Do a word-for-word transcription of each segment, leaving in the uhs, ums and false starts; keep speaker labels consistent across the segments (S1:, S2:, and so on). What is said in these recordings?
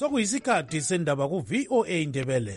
S1: sokuyisikhathi sendaba ku V O A Indebele.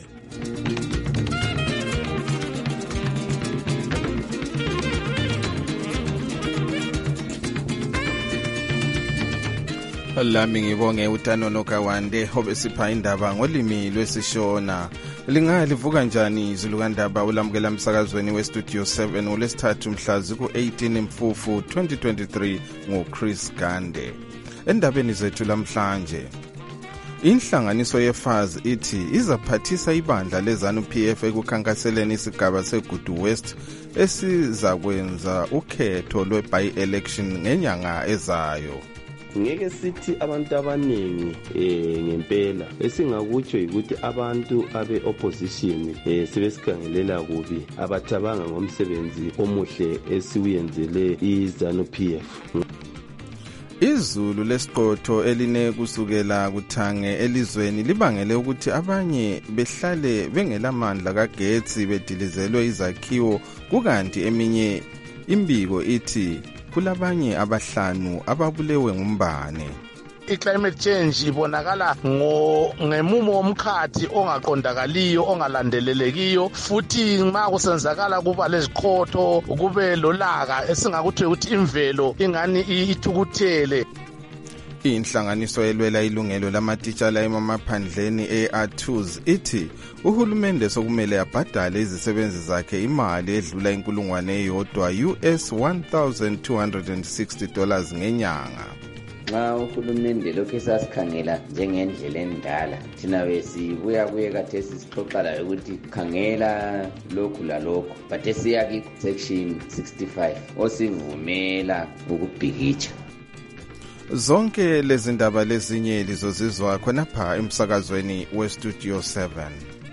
S2: Lami ngibonge uTano Nokawande obesipha indaba ngolimi lwesishona. Lingalivuka njani izulu kandaba ulamukela emsakazweni westudio seven olesithathu mhla ziku eighteen Mfufu twenty twenty-three ngoChris Gande. Endabeni zethu lamhlanje, inhlanganiso yeFAZ ithi izaphathisa ibandla leZANU-P F ekukhankaseleni isigaba seGudu West esizakwenza ukhetho lwe-by-election ngenyanga ezayo.
S3: Ngeke sithi abantu abaningi eh ngempela esingakutsho ukuthi abantu abe opposition eh sebesikhangelela kubi abathabanga ngomsebenzi omuhle esiwuyenzele iZANU-P F.
S2: Izulu lesiqotho eline kusukela kuthange elizweni libangele ukuthi abanye behlale bengelamandla kagetsi bedilizelwe izakhiwo, kukanti eminye imbiko ithi kulabanye abahlanu ababulewe ngumbane.
S4: I-climate change ibonakala ngemumo womkhathi ongaqondakaliyo ongalandelelekiyo, futhi ma kusenzakala kuba leziqotho kube lolaka esingakuthi ukuthi imvelo ingani ithukuthele.
S2: Inhlanganiso elwela ilungelo lamatitshala emaphandleni e-A T U S ithi uhulumende sokumele abhadale izisebenzi zakhe imali edlula inkulungwane eyodwa U S one thousand two hundred sixty dollars ngenyanga.
S5: Nxa uhulumende lokhu esasikhangela njengendlela endala, thina besibuya kuye khathesi sixoxa ukuthi khangela lokhu lalokhu, but esiya ku-section sixty-five osivumela ukubhikitsha.
S2: Zonke lezi ndaba lezinye lizozizwa khonapha emsakazweni westudio seven.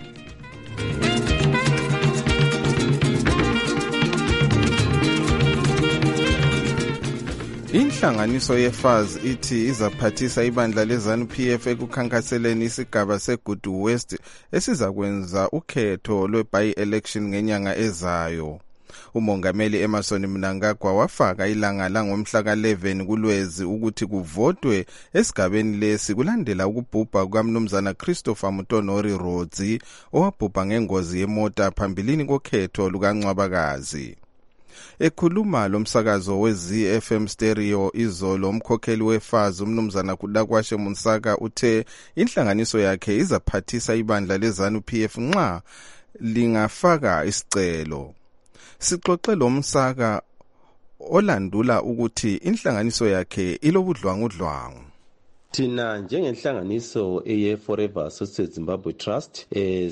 S2: Inhlanganiso yeFAZ ithi izaphathisa ibandla leZANU-P F ekukhankaseleni isigaba seGudu West esizakwenza ukhetho lwe-by-election ngenyanga ezayo. Umongameli Emmerson Mnangagwa wafaka ilanga langomhla ka eleven kuLwezi ukuthi kuvotwe esigabeni lesi kulandela ukubhubha kukaMnumzana Christopher Mutonori Rodzi owabhubha ngengozi yemota phambilini kokhetho lukaNcwabakazi. Ekhuluma lomsakazo we-Z F M Stereo izolo, umkhokheli weFAZ uMnumzana Kudakwashe Munsaka uthe inhlanganiso yakhe izaphathisa ibandla leZANU-P F nxa lingafaka isicelo. Sixoxe lo Msaka olandula ukuthi inhlanganiso yakhe ilobudlwangudlwangu.
S3: Thina njengenhlanganiso eye Forever Associated Zimbabwe Trust eh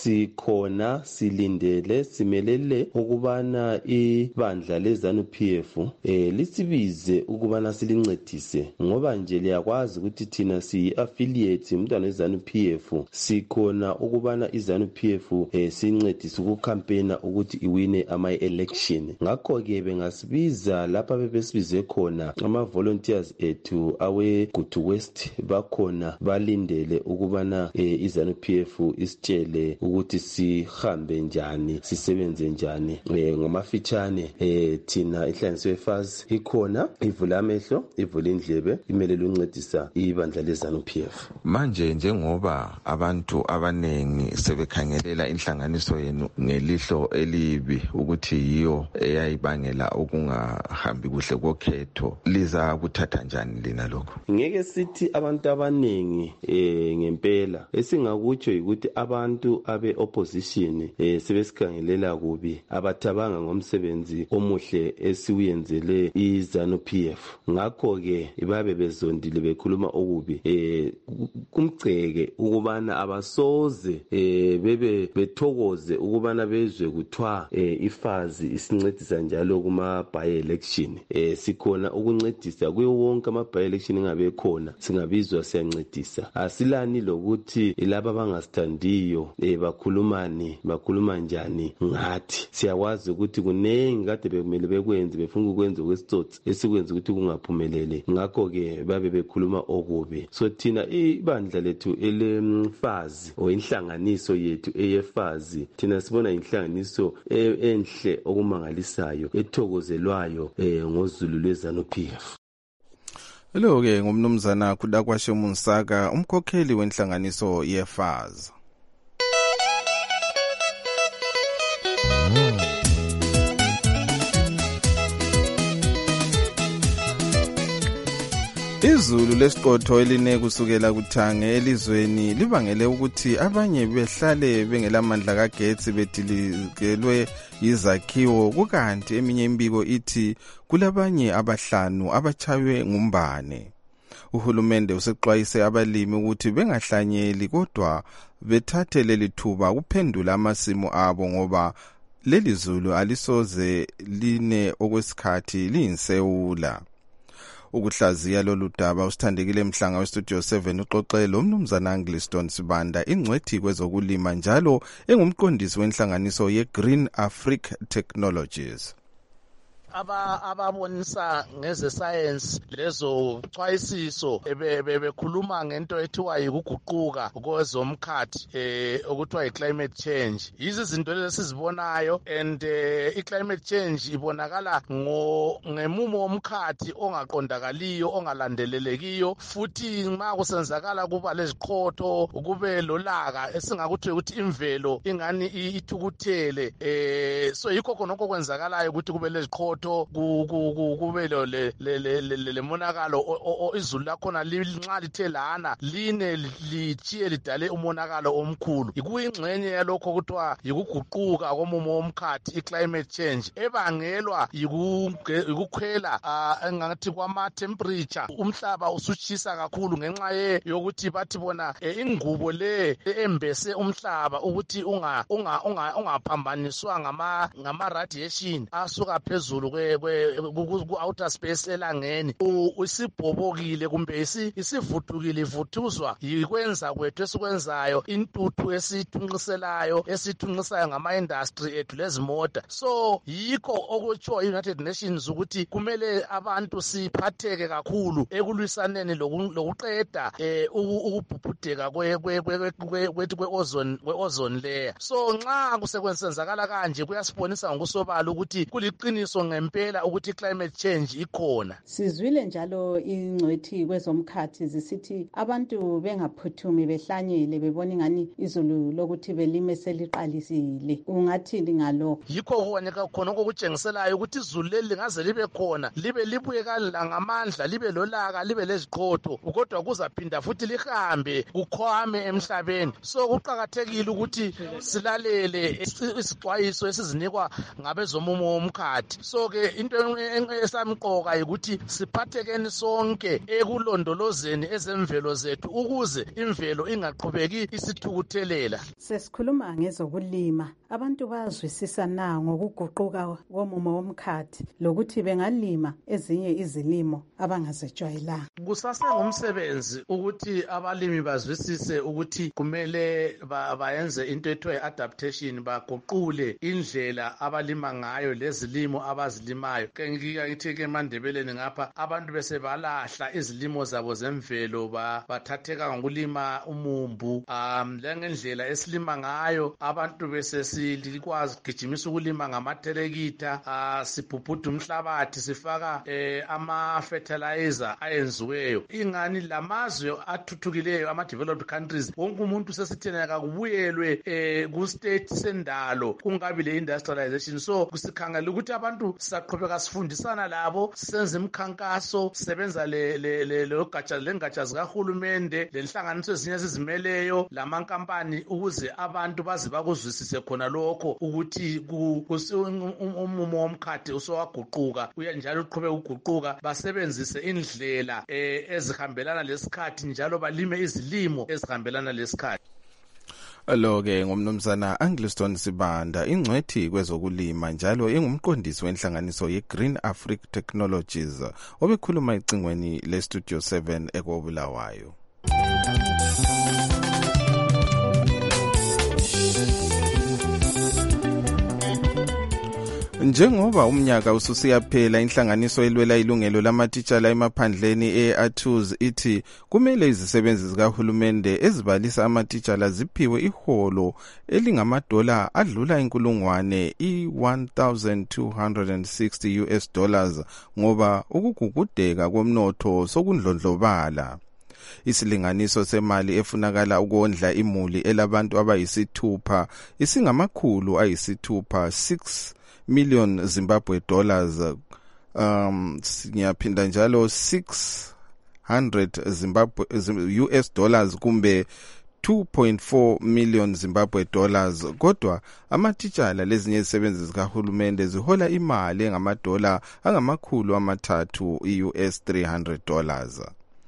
S3: sikhona silindele simelele ukubana ibandla leZANU-P F eh lisibize ukubana silincedise, ngoba nje liyakwazi ukuthi thina si affiliate umntwana weZANU-P F sikhona ukubana iZANU-P F eh sincedise ukukampena ukuthi iwine ama election. Ngakho ke bengasibiza lapha bebesibize khona ama volunteers ethu awe Gudu West bakhona balindele ukubana eh, iZANU-P F isitshele ukuthi sihambe njani, sisebenze njani. Eh, ngomafitshane eh, thina inhlanganiso yeFAZ ikhona, ivula amehlo, ivula indlebe, imelele uncedisa ibandla leZANU-P F.
S6: Manje njengoba abantu abanengi sebekhangelela inhlanganiso yenu ngelihlo elibi ukuthi yiyo eyayibangela ukungahambi kuhle kokhetho, liza kuthatha njani lina lokho?
S3: Ngeke sithi abantu abaningi eh ngempela esingakutsho ukuthi abantu abe opposition eh sebesikhangelela kubi abathabanga ngomsebenzi omuhle esiwuyenzele iZANU-P F. Ngakho ke babe bezondile bekhuluma okubi eh kumgceke ukubana abasoze eh bebe bethokoze ukubana bezwe kuthwa eh iFAZ isincedisa njalo kuma by election. Eh sikhona ukuncedisa kuyo wonke ama by election ngabe khona, singabizwa siyancedisa. Asilani lokuthi laba abangasithandiyo eh bakhulumani bakhuluma njani ngathi. Siyawazi ukuthi kunengi kade bekumele bekwenze, befuna ukwenza kwesitsotsi esikwenza ukuthi kungaphumelele. Ngakho ke babe bekhuluma okubi. So thina ibandla lethu eleFAZ o inhlanganiso yethu eyeFAZ, thina sibona inhlanganiso enhle okumangalisayo ethokozelwayo eh ngozulu lweZANU-P F.
S2: Lo ke ngumnumzana Kudakwashe Munsaka, umkhokheli wenhlanganiso yeFAZ. Izulu lesiqotho eline kusukela kuThange elizweni libangele ukuthi abanye behlale bengelamandla kagetsi bedilikelwe yizakhiwo, kukanti eminye imbiko ithi kulabanye abahlanu abachaywe ngumbane. Uhulumende usexwayise abalimi ukuthi bengahlanyeli kodwa bethathe leli thuba kuphendula amasimu abo ngoba leli zulu alisoze line okwesikhathi liyinsewula. Ukuhlaziya lolu daba usithandekile Mhlanga westudio seven uxoxelo umnumzana Angliston Sibanda ingcwethi kwezokulima njalo engumqondisi wenhlanganiso ye-Green Africa Technologies.
S4: aba ababonisa ngeze science lezo xwayisiso bebekhuluma ngento ethiwa yikuguquka kwezomkhathi eh okuthiwa i-climate change. Yizi izinto lezi sizibonayo and i climate change ibonakala ngo ngemumo womkhathi ongaqondakaliyo ongalandelelekiyo, futhi nxa kusenzakala kuba leziqhotho kube lolaka esingakuthi ukuthi imvelo ingani ithukuthele eh so yikho khonokho kwenzakalayo ukuthi kube leziqhotho kube le monakalo izulu lakhona nxa lithe lana line lichiye lidale umonakalo omkhulu. Ikuyingxenye yalokho kuthiwa yikuguquka komumo womkhathi i-climate change ebangelwa yikukhwela engathi kwama temperature. Umhlaba usutshisa kakhulu ngenxa yokuthi bathi bona ingubo le embese umhlaba ukuthi unga ungaphambaniswa ngama ngama radiation asuka phezulu ku outer space elangeni. Usibhobokile kumbe isivuthukile ivuthuzwa yikwenza kwethu esikwenzayo, intuthu esithunqiselayo esithunqisayo ngama industry ethu lezimota. So yikho okutsho i-United Nations ukuthi kumele abantu siphatheke kakhulu ekulwisaneni lokuqeda ukubhubhudeka kwethu kwe-ozone kwe-ozone layer. So nxa kusekwenzakala kanje kuyasibonisa ngokusobala ukuthi kuliqiniso ngempela ukuthi climate change ikhona.
S7: Sizwile njalo ingcwethi kwezomkhathi zisithi abantu bengaphuthumi behlanyele bebona ingani izulu lokuthi belime seliqalisile. Ungathini ngalo?
S4: Yikho kuboneka khona okutshengiselayo ukuthi izulu leli lingaze libe khona libe libuye ngamandla libe lolaka libe leziqhotho kodwa kuzaphinda futhi lihambe kukhwame emhlabeni. So kuqakathekile ukuthi silalele isixwayiso esizinikwa ngabezomumo womkhathi. So ke into esamqoka ukuthi siphathekeni sonke ekulondolozeni ezemvelo zethu ukuze imvelo ingaqhubeki isithukuthelela.
S7: Sesikhuluma ngezokulima, abantu bazwisisa na ngokuguquka komumo womkhathi lokuthi bengalima ezinye izilimo abangazejwayelanga?
S4: Kusasengumsebenzi ukuthi abalimi bazwisise ukuthi kumele bayenze into ethiwa adaptation, baguqule indlela abalima ngayo lezilimo abazilimayo. Ke ngiyayithi ke eMandebeleni ngapha abantu bese balahla izilimo zabo zemvelo bathatheka ngokulima umumbu um lengendlela esilima ngayo. Abantu bese silikwazi gijimisa ukulima ngamaterekita, sibhubhuda umhlabathi sifaka ama fertilizer ayenziweyo. Ingani lamazwe athuthukileyo ama developed countries wonke umuntu sesithena kakubuyelwe ku state sendalo kungabi le industrialization. So kusikhangela ukuthi abantu saqhubeka sifundisana labo, senze imikhankaso, sebenza le le logatsha lengatsha zikahulumende lenhlanganiso ezinye ezizimeleyo lamankampani ukuze abantu baze bakuzwisise khona lokho ukuthi umumo womkhathi usowaguquka uyanjalo uqhubeka ukuguquka, basebenzise indlela ezihambelana lesikhathi njalo balime izilimo ezihambelana lesikhathi.
S2: Alo-ke ngumnumzana Angliston Sibanda ingcwethi kwezokulima njalo engumqondisi wenhlanganiso ye-Green Africa Technologies obekhuluma icingweni le-Studio seven ekobulawayo. Njengoba umnyaka ususiyaphela, inhlanganiso elwela ilungelo lamatitshala emaphandleni e-Athuz ithi kumele izisebenzi zikahulumende ezibalisa amatitshala ziphiwe iholo elingamadola adlula inkulungwane i-one thousand two hundred sixty U S dollars ngoba ukugugudeka komnotho sokundlondlobala. Isilinganiso semali efunakala ukondla imuli elabantu abayisithupha isingamakhulu ayisithupha six million Zimbabwe dollars, um ngiyaphinda njalo six hundred Zimbabwe U S dollars kumbe two point four million Zimbabwe dollars. Kodwa amatitshala lezinye izisebenzi zikahulumende zihola imali engamadola angamakhulu amathathu U S three hundred dollars.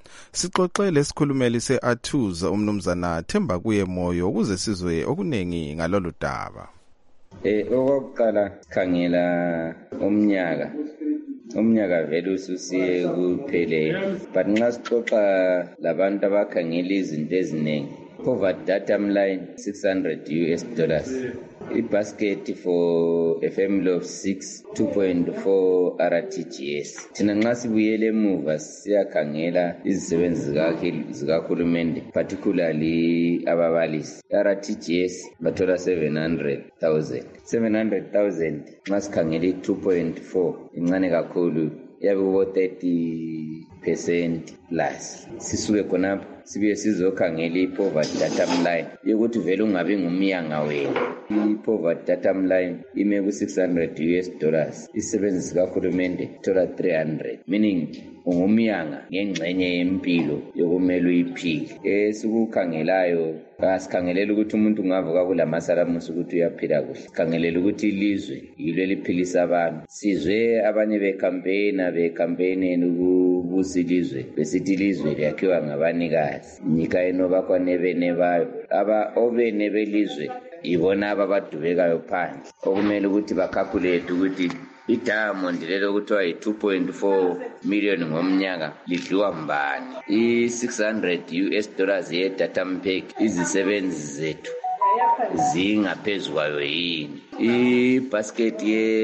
S2: Sixoxele isikhulumeli se-Athuz umnumzana Themba kuye moyo ukuze sizwe okunengi ngalolu daba.
S5: Eh okokuqala khangela umnyaka umnyaka vele ususiye kuphele, but nxa sixoxa labantu abakhangela izinto eziningi, poverty datum line six hundred U S dollars, i-basket for a family of six two point four R T G S. Thina nxa sibuyele emuva siyakhangela izisebenzi zikahulumende, particularly ababalisi, R T G S bathola seven hundred thousand. seven hundred thousand nxa sikhangela two point four incane kakhulu, yabe kubo thirty percent plus. Sisuke khonapho sibuye sizokhangela i-poverty datum line yokuthi vele ungabi ngumyanga wenu. I-poverty datum line ime ku six hundred U S dollars, isebenzi sikahulumende thola three hundred, meaning ungumyanga ngengxenye yempilo yokumele uyiphile. Esikukhangelayo asikhangelela ukuthi umuntu ungavuka kulamasalamusi ukuthi uyaphila kuhle, sikhangelela ukuthi ilizwe yilo eliphilisa abantu. Sizwe abanye becampaigna becampaign ukubusa ilizwe, besithi ilizwe liyakhiwa ngabanikazi, nika enoba kwanebene bayo, aba obene belizwe ibona ababadubekayo phandle, okumele ukuthi bakalculate ukuthi i-diamond lelo kuthiwa yi-two point four million ngomnyaka lidliwa mbani. I-six hundred U S dollars ye-datum pack izisebenzi zethu zingaphezu kwayo yini. I-basket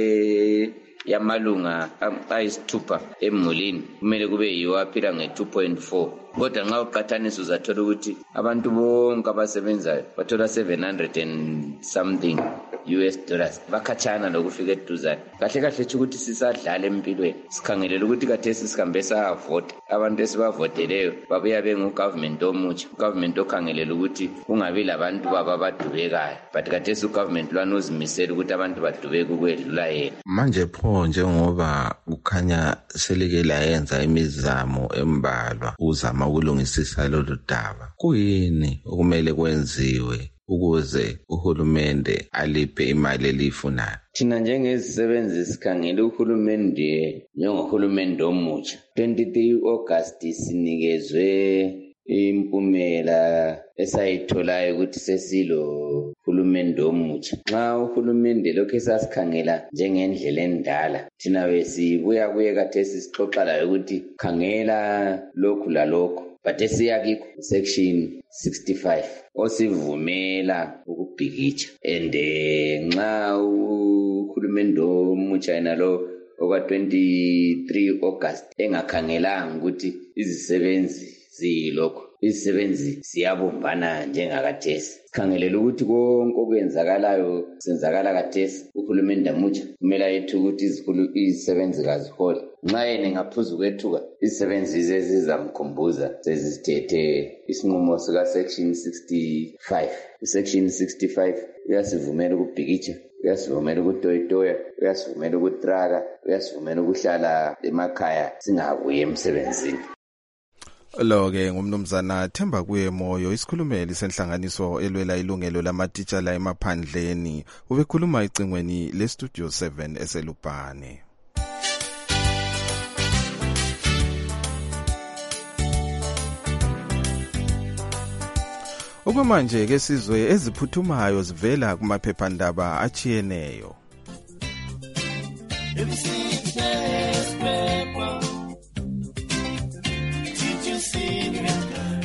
S5: ye yamalunga ayisithupha emulini kumele kube yiwo aphila nge-two point four, kodwa nxa uqathanisa uzathola ukuthi abantu bonke abasebenzayo bathola seven hundred and something U S dollars, bakhatshana lokufika eduzane. Kahle kahle tsho ukuthi sisadlala empilweni, sikhangelela ukuthi kathesi sihambe sayavota, abantu esibavoteleyo babuya bengu-government omutsha, ugovernment okhangelela ukuthi kungabi labantu baba badubekayo, but kathesi ugovernment lwana uzimisela ukuthi abantu badubeke ukwedlula yena.
S6: Manje pho njengoba kukhanya selike layenza imizamo embalwa uzama ukulungisisa lolu daba, kuyini okumele kwenziwe ukuze uhulumende aliphe imali elifunayo?
S5: Thina njengezisebenzi sikhangela uhulumende njengohulumende omutsha. twenty-three August sinikezwe impumela esayitholayo ukuthi sesilo hulumende omutsha. Nxa uhulumende lokho esasikhangela njengendlela endala, thina besibuya kuye kathesi sixoxa layo ukuthi khangela lokhu lalokho, but esiyakikho section sixty-five osivumela ukubhikitsha. And nxa uhulumende omutsha yena lo oka twenty-three August engakhangelanga ukuthi izisebenzi ziyilokho, izisebenzi siyabumbana njengakathesi, sikhangelela ukuthi konke okwenzakalayo senzakala kathesi, uhulumende omutsha kumele ayethu ukuthi izisebenzi kazihole. Nxa yena ngaphuzu kwethuka izisebenzi zezizamkhumbuza sezithethe isinqumo sika section sixty-five. Section sixty-five uyasivumela ukubhikitsha, uyasivumela ukutoyitoya, uyasivumela ukutraka, uyasivumela ukuhlala emakhaya singabuye emsebenzini.
S2: Lo-ke ngumnumzana Themba kuye moyo, isikhulumeli senhlanganiso elwela ilungelo lamatitshala emaphandleni, ubekhuluma icingweni le-Studio seven eselubhane. Okwamanje ke sizwe eziphuthumayo zivela kumaphephandaba achiyeneyo.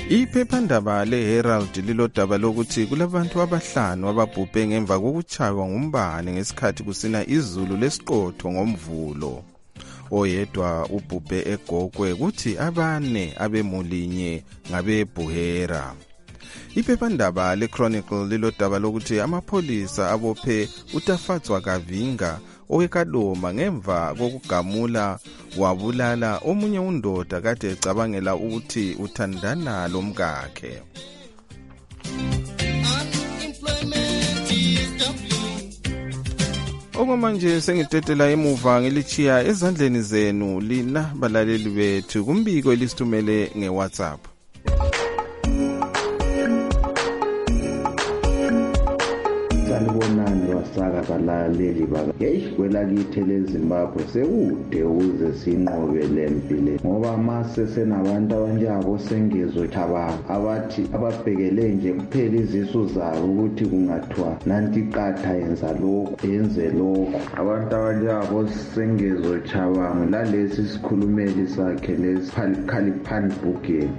S2: Iphephandaba leHerald lilodaba lokuthi kulabantu abahlanu ababhubhe ngemva kokuchaywa ngumbane ngesikhathi kusina izulu lesiqotho ngomvulo. Oyedwa ubhubhe eGogwe kuthi abane abemulinye ngabeBuhera. Iphephandaba leChronicle lilodaba lokuthi amapholisa abophe uTafatswa Kavinga owekadoma ngemva kokugamula wabulala omunye undoda kade ecabangela ukuthi uthandana lomkakhe. Okwamanje sengitetela emuva ngilichiya ezandleni zenu lina balaleli bethu kumbiko elisithumele ngeWhatsApp.
S8: Sanibonani wasaka balaleli baka ngeyishkwela kithi leZimbabwe sekude ukuze sinqobe lempile ngoba mase senabantu abanjabo sengezo thabanga abathi ababhekele nje kuphela izisu zabo ukuthi kungathiwa nanti qatha yenza lokho yenze lokho abantu abanjabo sengezo thabanga lalesi sikhulumeli sakhe lesi Khaliphani Bhugeni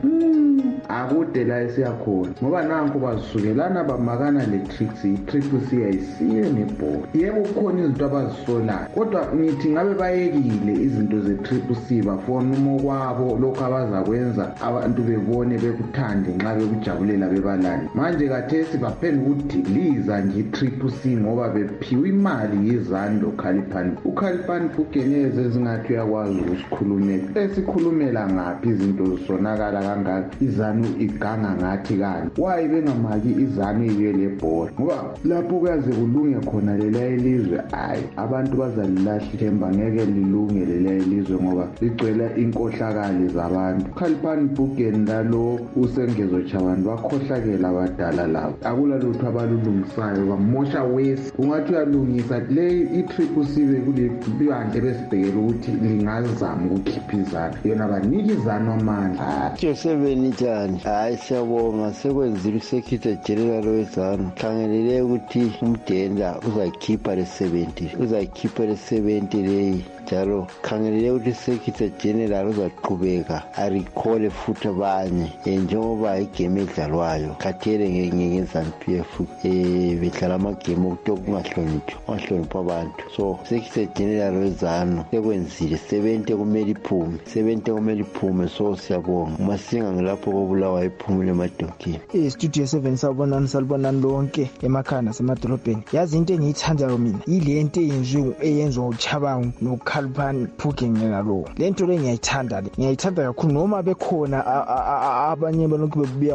S8: akude la esiyakhona ngoba nanku bazisukelana bamakana le tricks i-triple C ayisiye nebhola yebo kukhona izinto abazisolayo kodwa ngithi ngabe bayekile izinto ze-triple C bafona umo kwabo lokho abazakwenza abantu bebone bekuthande nxa bekujabulela bebalani manje kathesi baphenduka ukudiliza nje i-triple C ngoba bephiwe imali yizando Khaliphani uKhaliphani Bhugeni ezingathi uyakwazi ukusikhulumela esikhulumela ngaphi izinto zisonakala kangaka izanu iganga ngathi kani wayi bengamaki izanu iye lebhola ngoba lapho kuyaze kulunge khona lela elizwe ayi abantu bazalilahla ithemba ngeke lilunge lela elizwe ngoba ligcwela inkohlakali zabantu Khaliphani Bhugeni lalo usengezo chabantu bakhohlakela abadala labo akula lutho abalulungisayo bamosha wesi ungathi uyalungisa le i-triple C bekule biyande besibhekela ukuthi lingazama ukukhiphizana yona banikizana amandla
S9: seven njani hayi siyabonga sekwenzile uSecretary General wezanu khangelele ukuthi umdenda uzayikhipha le seventy uzayikhipha le seventy leyi njalo khangelele ukuthi Secretary General uzaqhubeka arecall futhi abanye njengoba igame edlalwayo khathele ngezanu P F eh bedlala amagame okutokungahloniphi wahlonipha abantu so Secretary General wezanu sekwenzile seventy kumele iphume seventy kumele iphume so siyabonga masinga ngilapho kobulawa iphumule emadonkini
S10: eh studio seven sabonani salibonani lonke emakhaya nasemadolobheni yazi into engiyithandayo mina yile nto eyenziwe eyenzwa uChabangu noKhaliphani Bhugeni ngalo lento le ngiyayithanda le ngiyayithanda kakhulu noma bekhona abanye balokhu bebuya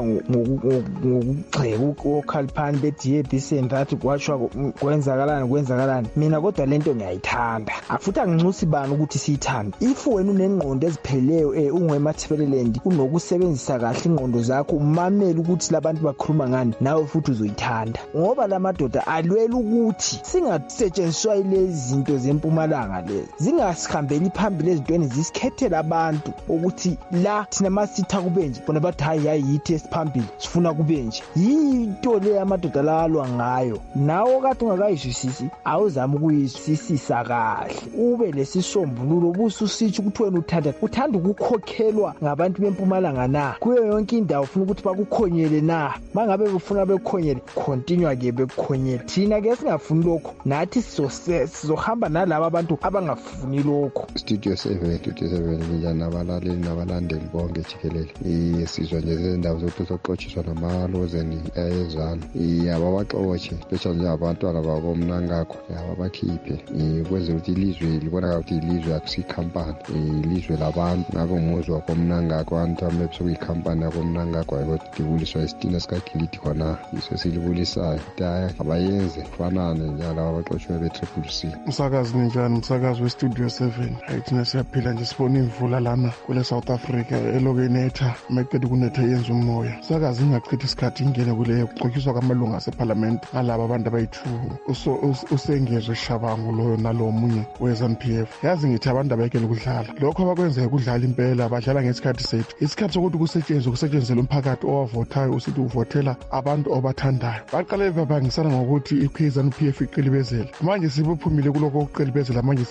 S10: ngokugxeka uKhaliphani bethi ye this and that kwashwa kwenzakalana kwenzakalana mina kodwa lento ngiyayithanda afuthi anginxusi bani ukuthi siyithanda if wena unengqondo ezipheleleyo eh ungemathebeleland unokusebenzisa kahle ingqondo zakho umamela ukuthi labantu bakhuluma ngani nawe futhi uzoyithanda ngoba lamadoda alwela ukuthi singasetshenziswa lezi zinto zempumalanga lezi zingasihambeli phambili ezintweni zisikhethela abantu ukuthi la thina masitha kubenje bona bathi hayi hayithi esiphambili sifuna kubenje yinto le amadoda lalwa ngayo nawo kade ungakayizwisisi awuzama ukuyisisisa kahle ube lesisombululo bususithi ukuthi wena uthanda uthanda ukukhokhelwa ngabantu bempumalanga na kuyo yonke indawo ufuna ukuthi bakukhonyele na mangabe ufuna bekhonyele continue ke bekhonyele thina ke singafuni lokho nathi sizohamba nalabo abantu abangafuni lokho
S11: studio seven studio seven njana abalaleli nabalandeli bonke jikelele isizwe nje izindawo zokuxoxiswa namalozeni ayezana yababaxoxe special nje abantwana babo mnangakho yababakhiphe ikwenze ukuthi ilizwe libona ukuthi ilizwe akusikhampani ilizwe labantu ngabo umuzwa komnangakho abantu amepso kuyikhampani yakomnangakho ayibodibuliswa isitina sikagiliti khona iso silibulisayo daya abayenze kufanane njalo abaxoxwe be-triple C
S12: umsakazi ninjani umsakazi we-studio seven ayithina siyaphila nje sibona imvula lana kule South Africa elokenetha mekede kunetha yenza umoya umsakazi ingachithi isikhathi ingene kuleyo kuxoxiswa kwamalunga asephalamende ngalaba abantu abayi-two usengezwe Shabangu loyo nalo munye we-ZANU P F yazi ngithi abantu abayekele ukudlala lokho abakwenzeka kudlala impela badlala ngesikhathi sethu isikhathi sokuthi kusetshenzwe kusetshenzela umphakathi owavotayo usithi uvotela abantu obathandayo baqale babangisana ngokuthi i-ZANU P F iqilibezela manje sibuphumile kuloko okuqilibezela manje sebegene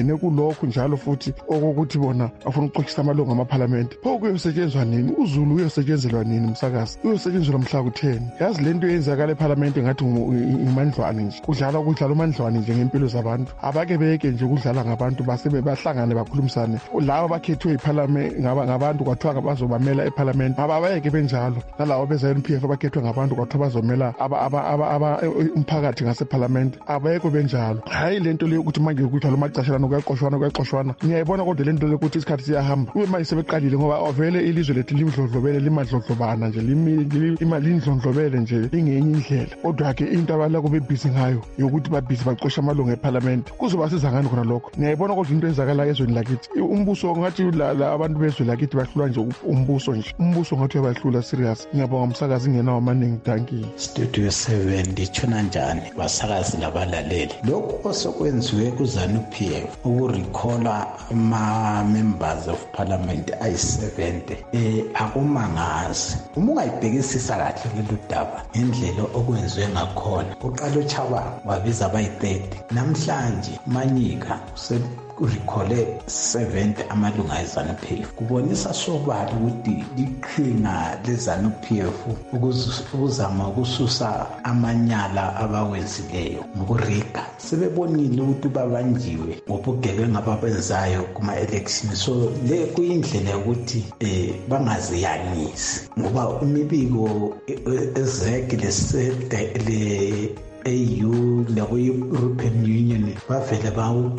S12: bangene kulokhu njalo futhi okokuthi bona afuna ukuxoxisa amalungu amaphalamende. Pho kuyosetshenzwa nini? UZulu uyosetshenzelwa nini umsakazi? Uyosetshenziswa mhla ku-ten. Yazi lento eyenzakala ephalamende ngathi umandlwane nje. Kudlala kudlala umandlwane nje ngempilo zabantu. Abake beke nje kudlala ngabantu basebe bahlangane bakhulumisane. Labo bakhethwe iphalamende ngabantu kwathiwa ngabazobamela ephalamende. Abayeke benjalo. Nalawo beza N P F abakhethwe ngabantu kwathiwa bazomela aba aba aba umphakathi ngasephalamende. Abayeke benjalo. Hayi lento leyo ukuthi manje ukuthi lo macashana kuyaqoshwana kuyaqoshwana. Ngiyayibona kodwa lento leyo ukuthi isikhathi siyahamba. Ube manje sebeqalile ngoba vele ilizwe lethu limdlodlobele limadlodlobana nje limi imali indlondlobele nje ingenye indlela. Kodwa ke into abala kube busy ngayo yokuthi ba busy baqosha amalungu ephalamende. Kuzoba siza ngani khona lokho? Ngiyayibona kodwa into ezakala ezweni lakithi. Umbuso ngathi abantu bezwe lakithi bahlula nje umbuso nje. Umbuso ngathi uyabahlula serious. Ngiyabonga umsakazi ngenawo amaningi danki.
S13: Studio seven ndichona njani basakazi labalaleli. Lokho osokwenziwe kuZANU P F ukurecalla ama members of parliament ayi seventy eh akumangazi. Uma ungayibhekisisa kahle lelo daba indlela okwenziwe ngakhona uqala uChabanga wabiza abayi thirty namhlanje Manyika urecole seventy amalunga eZANU P F kubonisa sobala ukuthi liqhinga leZANU P F ukuzama ukususa amanyala abawenzileyo ngokuriga sebebonile ukuthi babanjiwe ngobugebengu ababenzayo kuma election. So le kuyindlela yokuthi eh bangaziyangisi ngoba imibiko ezekile sede le E U leku-European Union bavele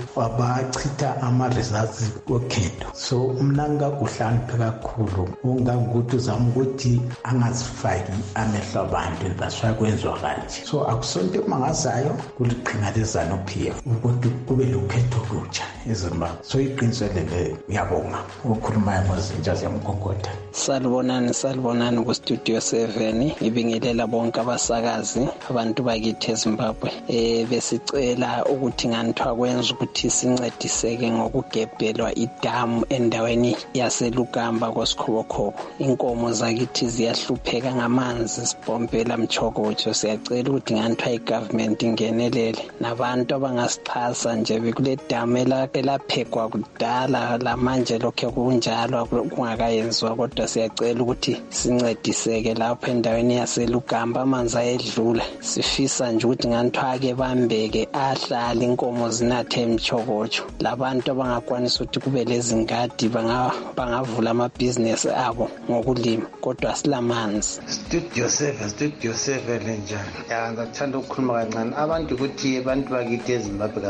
S13: bachitha ama-results okhetho. So mna ngakuhlangiphe kakhulu ungangukuthi uzama ukuthi angazifaki amehlo abantu baswa kwenziwa kanje. So akusonto mangazayo kuliqhinga leZANU P F ukuthi kube lokhetho lutsha eZimbabwe. So iqiniselele ngiyabonga ukukhuluma ngozintsha ziyamgogoda.
S14: Salibonani salibonani ku Studio seven ibingelela bonke abasakazi abantu bakithi eZimbabwe. Eh besicela ukuthi nganithwa kwenza ukuthi sincediseke ngokugebhelwa idamu endaweni yaseLugamba kwaSikhobokhobo. Inkomo zakithi ziyahlupheka ngamanzi sipompela Mchokotsho. Siyacela ukuthi nganithwa igovernment ingenelele nabantu abangasixhasa nje bekule damu elaphekwa kudala lamanje lokho kunjalo kungakayenzwa kodwa siyacela ukuthi sincediseke lapho endaweni yaseLugamba amanzi ayedlula. Sifisa nje ukuthi nganithwake bambeke ahlala inkomo zinathe Mchokotsho. Labantu abangakwanisa ukuthi kube lezingadi bangavula amabhizinesi abo ngokulima kodwa silamanzi.
S15: Studio seven Studio seven njani ya ngathanda ukukhuluma kancane abantu ukuthi abantu bakithi eZimbabwe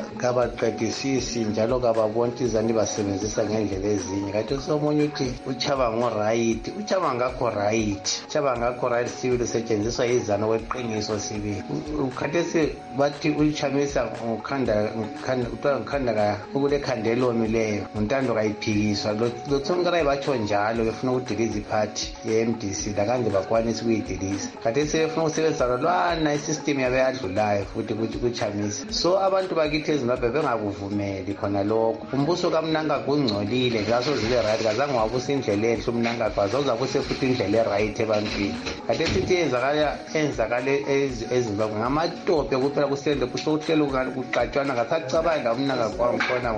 S15: kabaqedisisi njalo kababonti izani basebenzisa ngendlela ezinye. Kathi somunye uthi uChabanga right uChabanga akho right uChabanga akho right sibili setshenziswa izano kweqiniso sibili. Ukhathesi bathi uChamisa ukhanda ukhanda ukhanda ka ukule khandelo mileyo untando kayiphikiswa lo tsongera batsho njalo befuna ukudiliza iphathi ye-M D C la kanje bakwanisa ukuyidiliza. Khathesi befuna ukusebenzisa lwana isystem yabe yadlulayo futhi ukuthi kuChamisa. So abantu bakithi eZimbabwe bengakuvumeli khona lokho. Umbuso kaMnanga kungcolile ngaso zibe right kazange wabusa indlela enhle uMnanga kwazoza kuse futhi indlela eright ebantwini. Khathesi ithi enzakala enzakale eZimbabwe ngamatope kuphela kusende kusokuhlela ukuqatshwana ngasacabanga uMnanga kwakhona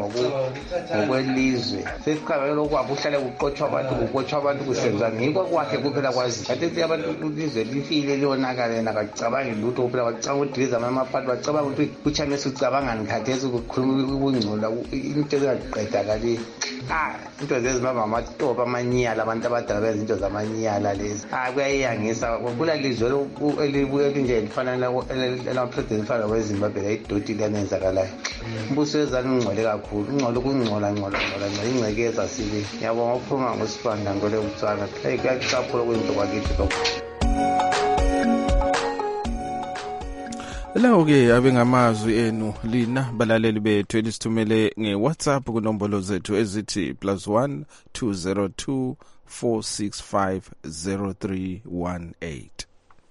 S15: ngokwelizwe. Sesiqabele lokwabu uhlale kuqotshwa abantu kuqotshwa abantu kusenza ngikho kwakhe kuphela kwazi. Khathesi abantu ilizwe lifile liyonakala nakacabanga lutho kuphela bacabanga udiliza amaphathi bacabanga ukuthi uChamisa ucabanga ngikhathesi ukukhuluma ukungcola into ezingaqedakali. Ah into zezimbabwe amatopa amanyala abantu abadala benza into zamanyala lezi. Ah kuyayangisa kula lizwe elibuye nje lifana la president fana weZimbabwe layidoti lanenzakalayo. Umbuso wezana ungcole kakhulu ungcolo kungcola ngcola ngcola ingcekeza sibe. Ngiyabonga ukuphuma ngosibanda ngole utsana. Hey kuyacaphula kwento kwakithi lokho.
S2: Lawo ke abengamazwi enu lina balaleli bethu elisithumele ngeWhatsApp kunombolo zethu ezithi plus one two zero two four six five zero three one eight.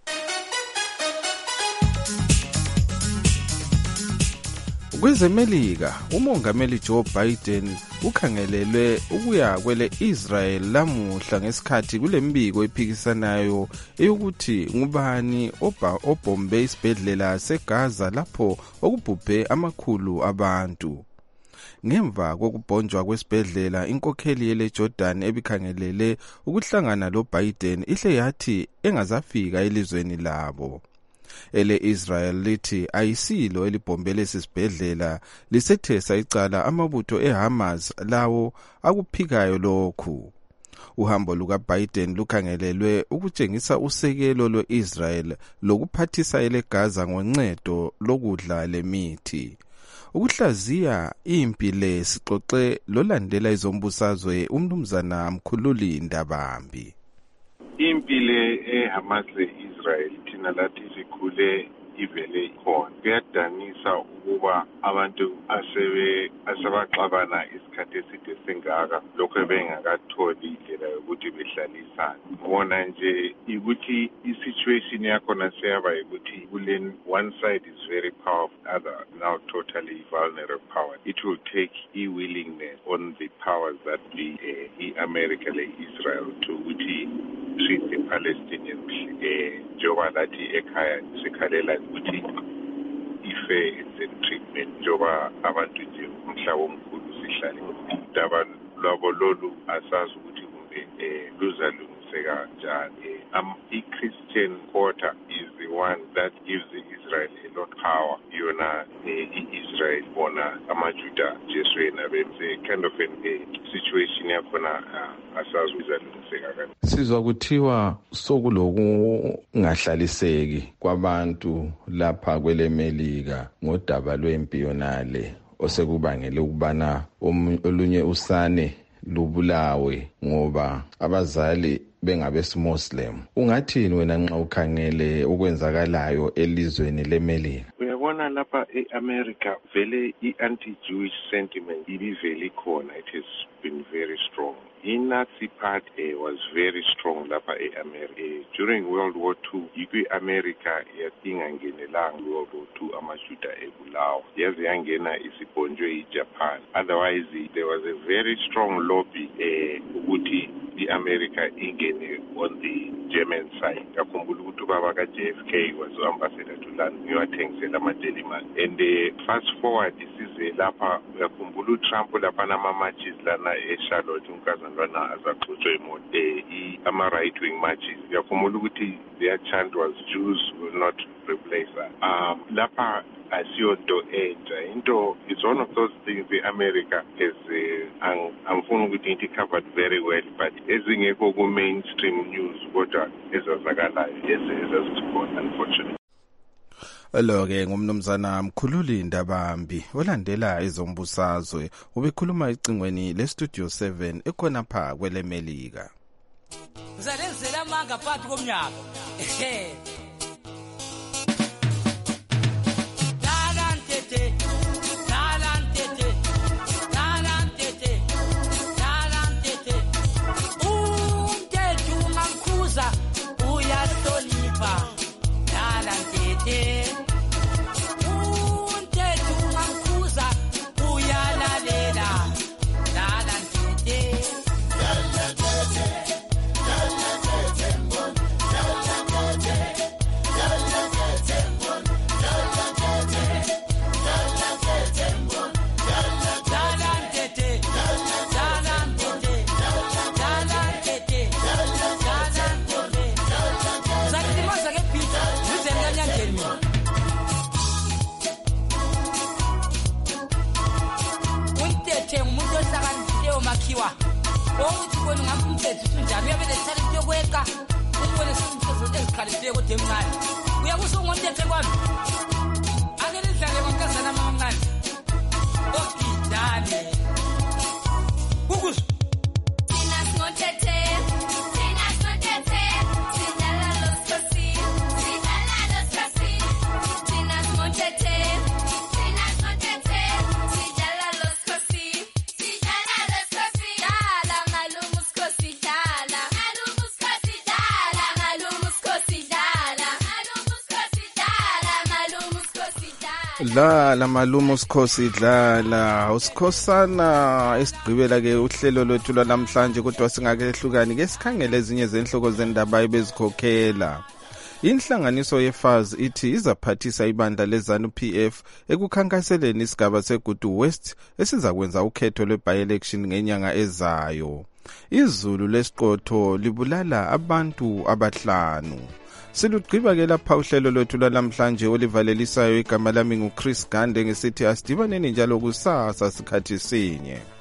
S2: KwezeMelika umongameli Joe Biden ukhangelelwe ukuya kwele Israel lamuhla ngesikhathi kulembiko ephikisanayo eyokuthi ngubani obombe isibhedlela seGaza lapho okubhubhe amakhulu abantu. ngemva kokubhonjwa kwesibhedlela inkokheli yele Jordan ebikhangelele ukuhlangana lo Biden ihle yathi engazafika elizweni labo. Ele Israel lithi ayisilo elibhombele sisibhedlela lisethesa icala amabutho eHamas lawo akuphikayo lokhu. Uhambo luka Biden lukhangelelwe ukutshengisa usekelo lweIsrael lokuphathisa eleGaza ngoncedo lokudla lemithi. Ukuhlaziya impi le sixoxe lolandela izombusazwe umnumzana Mkhululi Ndabambi.
S16: Impi le eHamas leIsrael thina lathi sikhule ivele ikhona. Kuyadanisa ukuba abantu asebe asebaxabana isikhathi eside sengaka lokho bengakatholi indlela yokuthi behlalisane. Bona nje ukuthi isituation yakhona seyaba ukuthi kule one side is very powerful, other now totally vulnerable power. It will take e-willingness on the powers that be uh, America le Israel to ukuthi treat the Palestinians eh njoba lathi ekhaya sikhalela ukuthi ife and treatment njoba abantu nje umhlaba omkhulu sihlale indaba labo lolu asazi ukuthi kumbe eh luzalungiseka kanjani. Um i-Christian quarter is the one that gives Israel a lot of power. Yona Israel bona amajuda Jesu yena benze kind of a situation yakhona asazi uzalungiseka kanjani.
S6: Sizwa kuthiwa sokulokungahlaliseki kwabantu lapha kwele Melika ngodaba lwempi yonale osekubangele ukubana olunye usane lubulawe ngoba abazali bengabeSmuslim. Ungathini wena nxa ukhangele ukwenzakalayo elizweni leMelika?
S16: Uyabona lapha eAmerica vele i-anti-Jewish sentiment ibivele khona. It has been very strong. I-Nazi part uh, was very strong lapha e-America. Uh, during World War Two, i-America yasingangenelanga World War Two amajuda ebulawa. Yaze yangena isibhonjwe i-Japan. Otherwise, there was a very strong lobby ukuthi uh, i-America ingene on the German side. Yakhumbula ukuthi ubaba ka-J F K was ambassador to London. Uyathengisela ama-Deliman. And uh, fast forward, isize lapha yakhumbula uTrump lapha nama-matches lana eCharlotte unkazana lwana azaxutshwe imoto ama-right wing matches. Yakhumbula ukuthi their chant was Jews will not replace us. Um, lapha asiyonto entsha into it's one of those things the-America has uh, angifuni ukuthi ngithi covered very well but ezingekho ku-mainstream news kodwa ezazakalayo ezazikhona unfortunately.
S2: Lo-ke ngumnumzana Mkhululi Ndabambi olandela izombusazwe ubekhuluma ecingweni leStudio seven ekhona pha kwele Melika.
S17: Ngizalenzela amanga phakathi komnyaka. Ukuthi kona ngamumthetho unjani uyabele tshala yokweka ubone simthetho ezikhalifile kodwa emncane uyakuso ngontethe kwami akele idlale kwankazana mamncane okidane kukuzo thina singontethe thina singontethe sidlala losikhosi sidlala losikhosi thina singontethe thina singontethe sidlala losikhosi sidlala losikhosi dala ngalumusikhosi dala ngalumusikhosi dala ngalumusikhosi dala ngalumusikhosi dala ngalumusikhosi dala
S2: la malumo sikhosi dlala usikhosana esigqibela ke uhlelo lwethu namhlanje kodwa singake ehlukani ke sikhangele ezinye zenhloko zendaba ebezikhokhela. Inhlanganiso ye-F A Z ithi izaphathisa ibandla le-ZANU P F ekukhankaseleni isigaba seGudu West esizakwenza ukhetho lwe-by-election ngenyanga ezayo. Izulu lesiqotho libulala abantu abahlanu. Silugqiba ke lapha uhlelo lwethu lwalamhlanje olivalelisayo igama lami nguChris Gande ngesithi asidibaneni njalo kusasa sikhathi sinye.